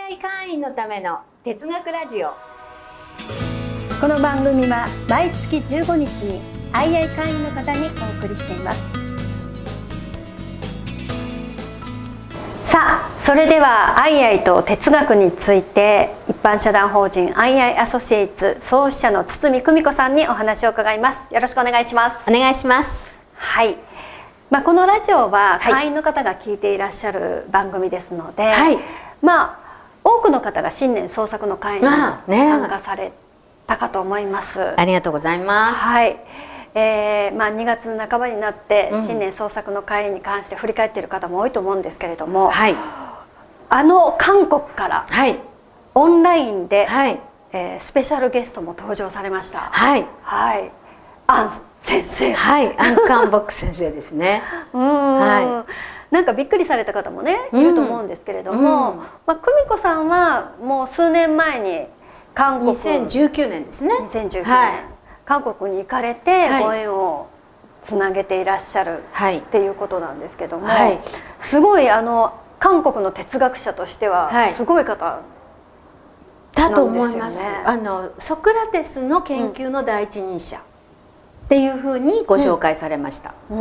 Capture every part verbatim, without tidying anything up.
アイ 会員のための哲学ラジオ。 この番組は毎月じゅうごにちに アイアイ 会員の方にお送りしています。さあ、それでは アイアイ と哲学について一般社団法人 アイアイ アソシエイツ創始者の堤久美子さんにお話を伺います。よろしくお願いします。 お願いします。 はい、まあ、このラジオは会員の方が聞いていらっしゃる番組ですので、はい、まあ多くの方が新年創作の会に参加されたかと思います。 ありがとうございます。 はい、えーまあ、にがつなかばになって新年創作の会に関して振り返っている方も多いと思うんですけれども、はい、あの韓国からオンラインで、はい、えー、スペシャルゲストも登場されました。はい、はい、アン先生、 はい、アンカンボック先生ですね。 うん、はい、なんかびっくりされた方もねいると思うんですけれども、うん、まあ、久美子さんはもう数年前に韓国にせんじゅうきゅうねんですね。 にせんじゅうきゅうねん、はい、韓国に行かれてご縁をつなげていらっしゃる、はい、っていうことなんですけども、はい、すごいあの韓国の哲学者としてはすごい方だと思います。あのソクラテスの研究の第一人者、うんっていうふうにご紹介されました。うん、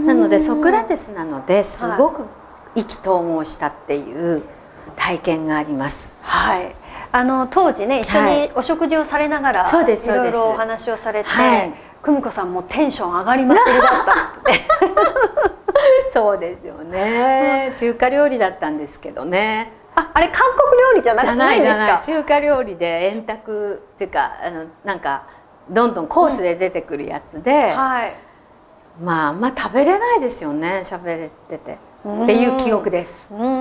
なのでソクラテスなのですごく意気投合したっていう体験があります。 はい、あの当時ね一緒にお食事をされながら、はい、いろいろお話をされて、はい、久美子さんもテンション上がりまくりだったってそうですよね、うん、中華料理だったんですけどね。 あ、あれ韓国料理じゃなくてないんですか？ 中華料理で円卓っていうか、あのなんかどんどんコースで出てくるやつで、うん、はい、まあまあ食べれないですよね、喋れててっていう記憶です。 うん、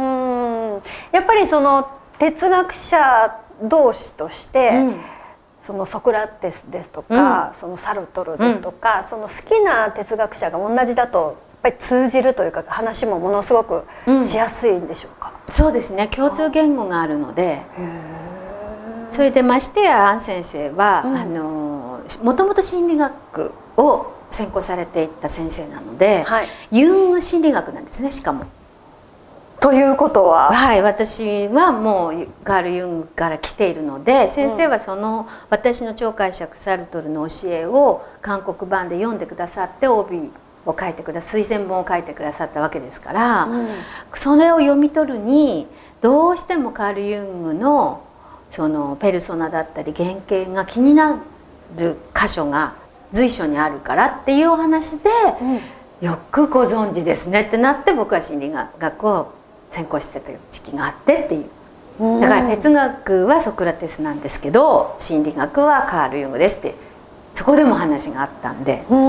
やっぱりその哲学者同士として、うん、そのソクラテスですとか、うん、そのサルトルですとか、うん、その好きな哲学者が同じだとやっぱり通じるというか話もものすごくしやすいんでしょうか？ うん、そうですね、共通言語があるので。それでましてやアン先生は、うん、あのもともと心理学を専攻されていった先生なので、はい、ユング心理学なんですね、しかも。 ということは、 はい、私はもうカール・ユングから来ているので、先生はその、うん、私の超解釈サルトルの教えを韓国版で読んでくださって帯を書いてくださ推薦本を書いてくださったわけですから、うん、それを読み取るにどうしてもカール・ユングのそのペルソナだったり原型が気になる箇所が随所にあるからっていうお話で、うん、よくご存知ですねってなって、僕は心理学を専攻してた時期があってっていう。だから哲学はソクラテスなんですけど心理学はカール・ユングですって、そこでも話があったんで、うん、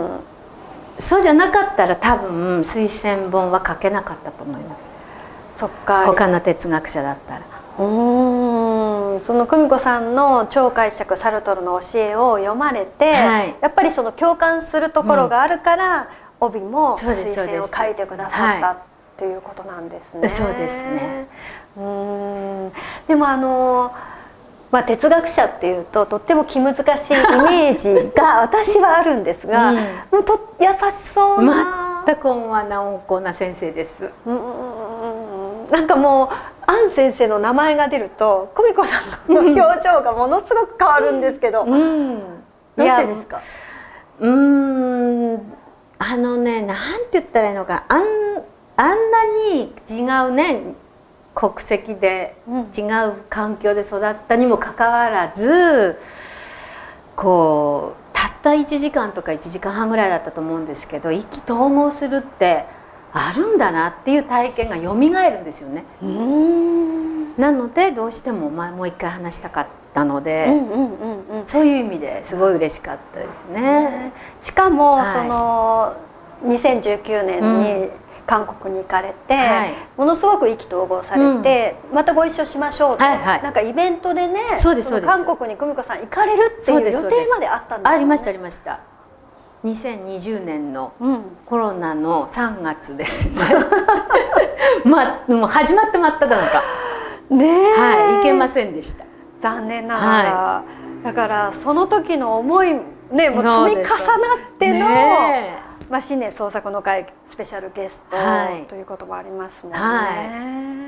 そうじゃなかったら多分推薦本は書けなかったと思います。 そっか、 他の哲学者だったら。 うーん、その久美子さんの超解釈サルトルの教えを読まれて、はい、やっぱりその共感するところがあるから、うん、帯も推薦を書いてくださったっていうことなんですね。 そうですね。 うーん、でもあの、まあ、哲学者っていうととっても気難しいイメージが私はあるんですが、うん、もうと優しそうな、 全く温和な温厚な先生です。 うん、なんかもうアン先生の名前が出ると久美子さんの表情がものすごく変わるんですけど、うん、どうしてですか？ うーん、あのね、なんて言ったらいいのかな、あんあんなに違うね国籍で、うん、違う環境で育ったにもかかわらず、こうたったいちじかんとかいちじかんはんぐらいだったと思うんですけど、意気投合するってあるんだなっていう体験がよみがえるんですよね。うーん、なのでどうしてももう一回話したかったので、そういう意味ですごい嬉しかったですね。 しかも、はい、そのにせんじゅうきゅうねんに韓国に行かれて、はい、ものすごく意気投合されて、うん、またご一緒しましょうと、はいはい、なんかイベントでね、そうですそうです、韓国に久美子さん行かれるっていう予定まであったんですよね。 ありましたありました。にせんにじゅうねんのコロナのさんがつですね。まあもう始まって真っただ中ね、はい、行けませんでした。 残念ながら、はい、だからその時の思いね、もう積み重なっての、ね、まあ新年創作の会スペシャルゲスト、はい、ということもありますもんね。はい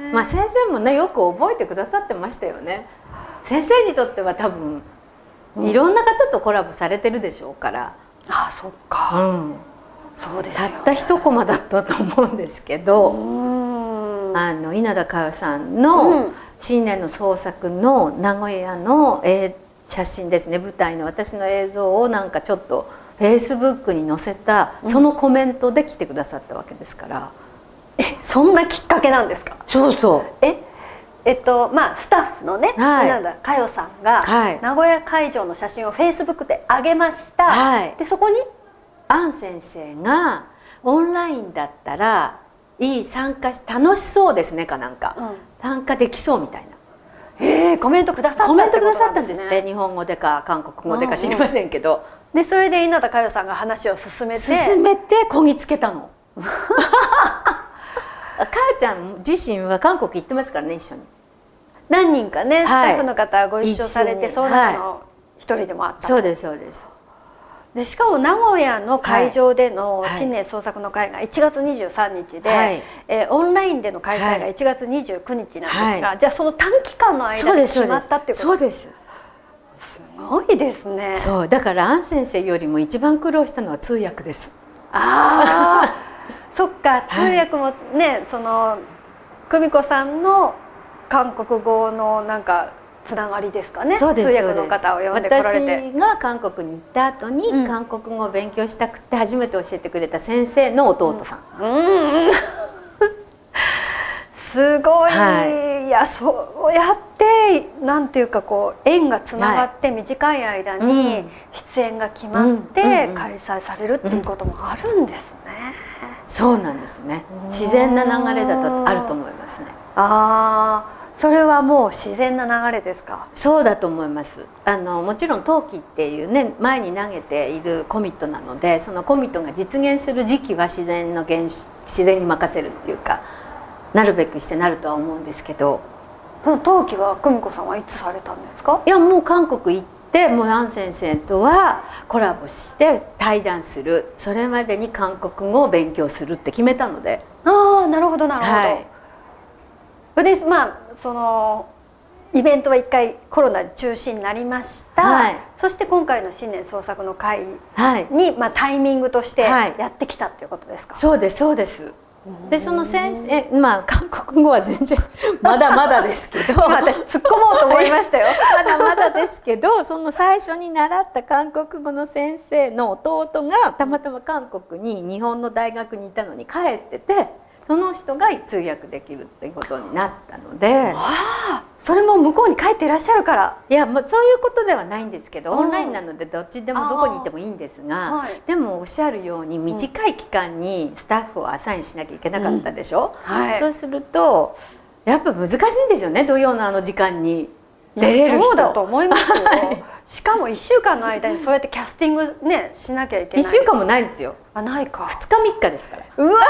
まあ先生もねよく覚えてくださってましたよね。先生にとっては多分いろんな方とコラボされてるでしょうから。 うん、ああそっか、うん、そうですよね。 たった一コマだったと思うんですけど、あの稲田佳代さんの新年の創作の名古屋の写真ですね、舞台の私の映像をなんかちょっとフェイスブックに載せたそのコメントで来てくださったわけですから、 うん、えそんなきっかけなんですか？ そうそう。 ええっとまあスタッフのね、 はい、 稲田佳代さんが、はい、名古屋会場の写真をフェイスブックで上げました、はい、でそこに安先生がオンラインだったらいい参加し楽しそうですねかなんか、うん、参加できそうみたいな、 えー、コメントくださったコメントくださったんですって、日本語でか韓国語でか知りませんけど、 うんうん、でそれで稲田佳代さんが話を進めて進めてこぎつけたの佳代ちゃん自身は韓国行ってますからね、一緒に何人かね、はい、スタッフの方ご一緒されて、その中の一人でもあった、 そうですそうです。 でしかも名古屋の会場での新年創作の会がいちがつにじゅうさんにちで、はい、えー、オンラインでの開催がいちがつにじゅうくにちなんですが、はい、じゃあその短期間の間で決まったっていうことそうです。すごいですね。 そうだから安先生よりも一番苦労したのは通訳です。 ああそっか、通訳もね、はい、その久美子さんの韓国語のなんかつながりですかね。 そうです、 通訳の方を呼んでこられて、 私が韓国に行った後に、うん、韓国語を勉強したくて初めて教えてくれた先生の弟さん、うんうん、 すごい、はい、いやそうやってなんていうかこう縁がつながって短い間に出演が決まって開催されるっていうこともあるんですね。 そうなんですね。自然な流れだとあると思いますね。 ああ、それはもう自然な流れですか？ そうだと思います。あのもちろん冬季っていうね前に投げているコミットなので、そのコミットが実現する時期は自然の現自然に任せるっていうか、なるべくしてなるとは思うんですけど。 冬季は久美子さんはいつされたんですか？ いやもう韓国行ってもうアン先生とはコラボして対談する、それまでに韓国語を勉強するって決めたので。 ああなるほどなるほど。はい、でまあそのイベントは一回コロナ中止になりました、はい、そして今回の新年創作の会に、はい、まあ、タイミングとしてやってきたっていうことですか？はい、 そうですそうです。でその先生まあ韓国語は全然まだまだですけど私突っ込もうと思いましたよまだまだですけど、その最初に習った韓国語の先生の弟がたまたま韓国に日本の大学にいたのに帰ってて、その人が通訳できるってことになったので、 あ、それも向こうに帰っていらっしゃるから。 いやもうそういうことではないんですけど、オンラインなのでどっちでもどこにいてもいいんですが、はい、でもおっしゃるように短い期間にスタッフをアサインしなきゃいけなかったでしょ、うんはい、そうするとやっぱ難しいんですよね、土曜のあの時間に出れる人。 そうだと思いますよしかもいっしゅうかんの間にそうやってキャスティングねしなきゃいけない。 いっしゅうかんもないですよ。 あ、ないか。 ふつかみっかですから。 うわ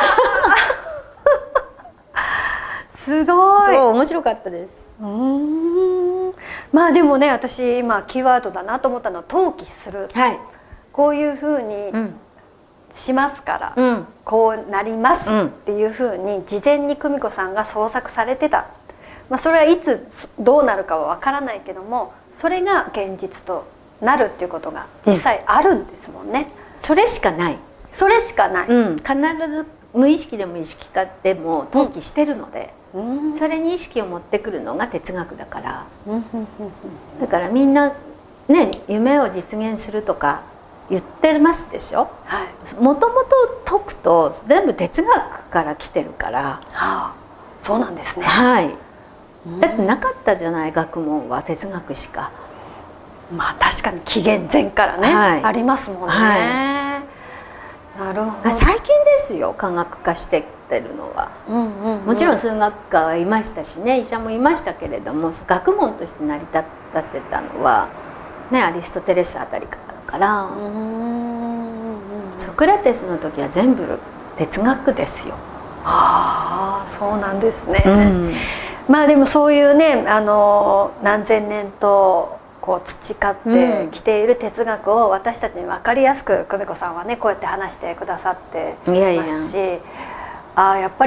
すごい。 そう面白かったです。 うーん、まあでもね、私今キーワードだなと思ったのは登記する、はい、こういうふうにしますから、うん、こうなりますっていうふうに事前に久美子さんが創作されてた、まあ、それはいつどうなるかは分からないけども、それが現実となるっていうことが実際あるんですもんね、うん、 それしかない。 それしかない、 うん、必ず無意識でも意識化でも登記してるので、うん、それに意識を持ってくるのが哲学だから、うん、だからみんなね夢を実現するとか言ってますでしょ。もともと解くと全部哲学から来てるから、はあ、そうなんですね。 はい、だってなかったじゃない、学問は哲学しか。 まあ確かに紀元前からね、はい、ありますもんね、はい、なるほど。 最近ですよ科学化してってるのは。もちろん数学科はいましたしね、医者もいましたけれども、学問として成り立たせたのは、ね、アリストテレスあたりからだから、ソクラテスの時は全部哲学ですよ。 ああ、そうなんですね、うん、まあでもそういうね、あの何千年とこう培ってきている哲学を私たちに分かりやすく久美子さんはねこうやって話してくださってますし、いやいや、ああやっぱり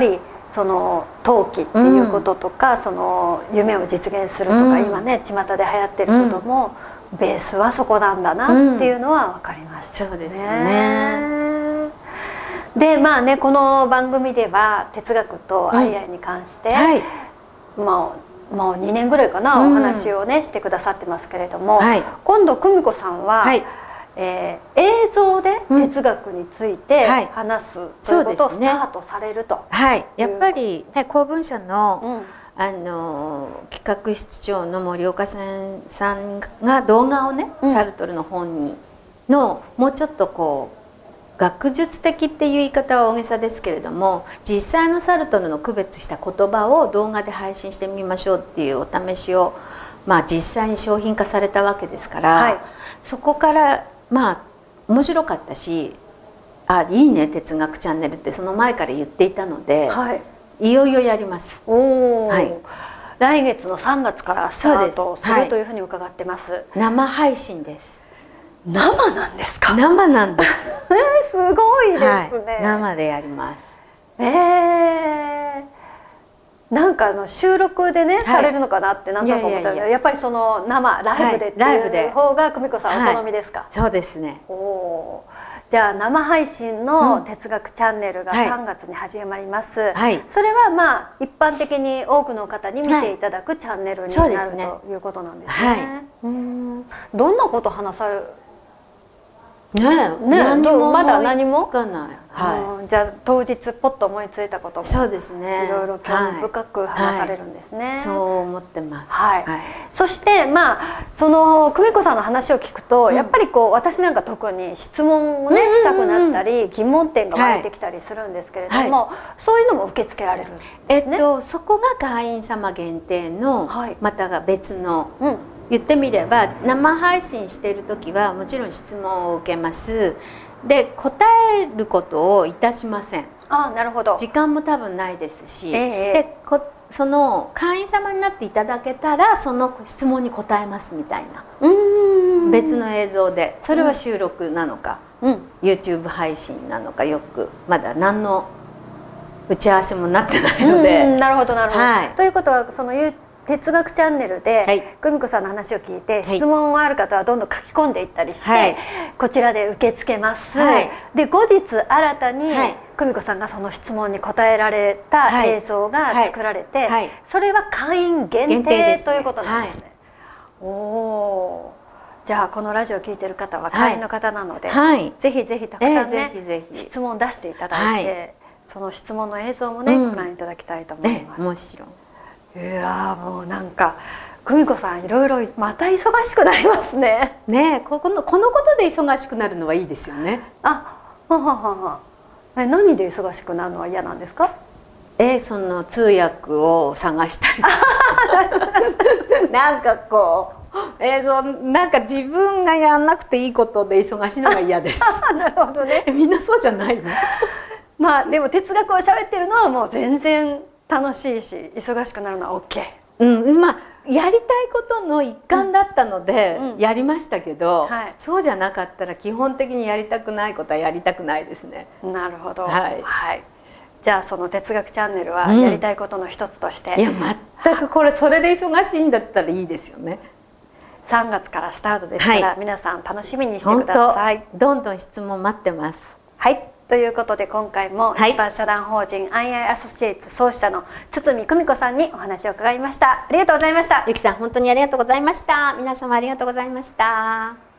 その陶器っていうこととか、うん、その夢を実現するとか、うん、今ね巷で流行ってることも、うん、ベースはそこなんだなっていうのは分かりましたね。 そうですよね。 でまあねこの番組では哲学とアイアイに関して、うんはい、まあもうにねんぐらいかな、うん、お話をねしてくださってますけれども、はい、今度久美子さんは、はいえー、映像で哲学について話す、うん、ということをスタートされると、 はい、やっぱり、ね、公文社の、うん、あの企画室長の森岡さんさんが動画をね、うん、サルトルの本にのもうちょっとこう学術的っていう言い方は大げさですけれども実際のサルトルの区別した言葉を動画で配信してみましょうっていうお試しを、まあ、実際に商品化されたわけですから、はい、そこからまあ面白かったし「あいいね哲学チャンネル」ってその前から言っていたので、はい、いよいよやります。 お、はい、来月のさんがつからスタートするというふうに伺ってます。はい、 生配信です。 生なんですか？ 生なんです。 えー、すごいですね。はい、 生でやります。 ええー、なんかあの収録でね、はい、されるのかなってなんとなく思ったけど、やっぱりその生ライブでっていう方が久美子さんお好みですか？ はい、そうですね。 おお。じゃあ生配信の哲学チャンネルがさんがつに始まります。はい、それはまあ一般的に多くの方に見ていただくチャンネルになる、はい、ということなんですね。はい、うん。どんなこと話される？ ねえ、 ねえ、まだ何もつかない。 はい。じゃあ当日ポッと思いついたこともそうですね。 いろいろ興味深く話されるんですね。はいはい、 そう思ってます。 はい。はい、そしてまあその久美子さんの話を聞くと、うん、やっぱりこう私なんか特に質問をねしたくなったり疑問点が湧いてきたりするんですけれども、はい、そういうのも受け付けられるんですね。 えっとそこが会員様限定の、はい、またが別の。うん言ってみれば生配信している時はもちろん質問を受けますで答えることをいたしません。 あ、なるほど。 時間も多分ないですし、えー、でこその会員様になっていただけたらその質問に答えますみたいなうん別の映像でそれは収録なのか、うん、YouTube 配信なのかよくまだ何の打ち合わせもなってないので。 なるほどなるほど、はい、ということはその YouTube哲学チャンネルで久美子さんの話を聞いて、はい、質問がある方はどんどん書き込んでいったりして、はい、こちらで受け付けます、はい、で後日新たに久美子さんがその質問に答えられた映像が作られて、はいはい、それは会員限定ということなんですね。はい、おお、じゃあこのラジオを聞いてる方は会員の方なので、はい、ぜひぜひたくさんね、えー、ぜひぜひ質問を出していただいて、はい、その質問の映像もね、うん、ご覧いただきたいと思います。 もちろん。 いやもうなんか久美子さんいろいろまた忙しくなりますね。 ねえ、ここのこのことで忙しくなるのはいいですよね。 あ、はははは。え、何で忙しくなるのは嫌なんですか？ え、その通訳を探したりとかなんかこう映像なんか自分がやんなくていいことで忙しいのが嫌です。 なるほどね。 みんなそうじゃないの？ まあでも哲学を喋ってるのはもう全然楽しいし忙しくなるのは OK。うん、 まあやりたいことの一環だったのでやりましたけど、うんうんはい、そうじゃなかったら基本的にやりたくないことはやりたくないですね。 なるほど。はい。はい、じゃあその哲学チャンネルはやりたいことの一つとして、うん、 いや全くこれそれで忙しいんだったらいいですよね。 さんがつからスタートですから、はい、皆さん楽しみにしてください。 どんどん質問待ってます。 はい。ということで今回も一般社団法人アイアイアソシエイツ創始者の堤久美子さんにお話を伺いました。ありがとうございました。 ゆきさん本当にありがとうございました。皆様ありがとうございました。